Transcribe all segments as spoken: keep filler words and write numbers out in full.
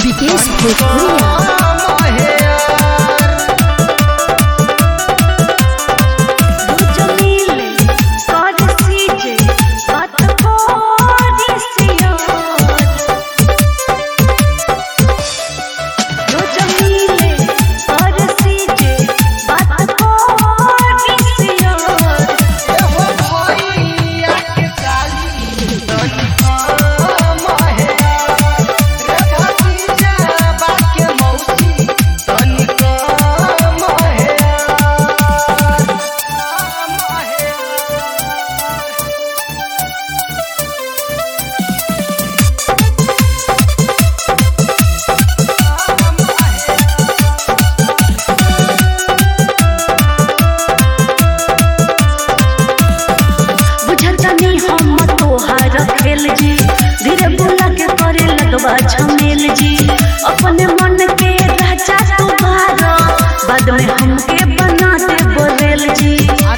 विकेश भोजपुरिया। धीरे बोला के करे लगवा झमेल जी, अपने मन के राजा तू बारो, बाद में हमके बना दे बोलेल जी।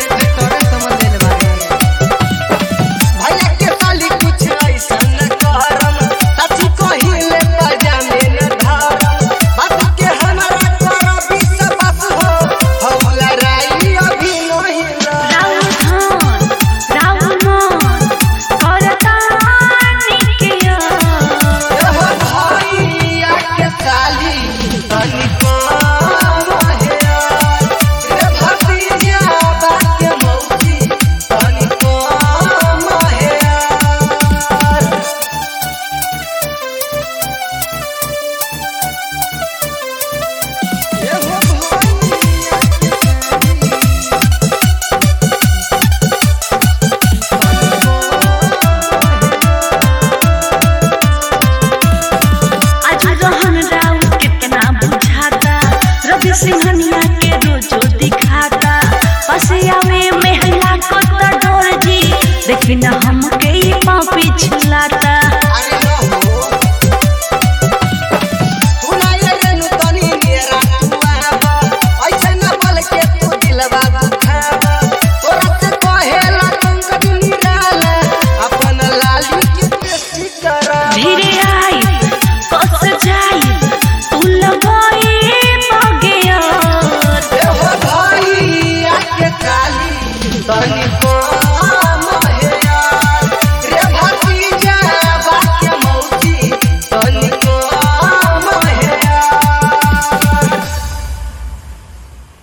भैया के साली कुछ ऐसा न करम, सच्ची कहिले पजामे न धरम, बात के हमारा करो विश्वास हो, हम लड़ाई अभी नहीं ना। राउर धान राउर मान करता निकिया, एहो भैया के साली तनी कम है, रे भतीजा बात के मौसी तनी कम है। आज रहन राउर कितना बुझाता, रवि सिंघनिया के रोजो दिखाता, पसिया में महला को तो डोर जी, देखी ना हम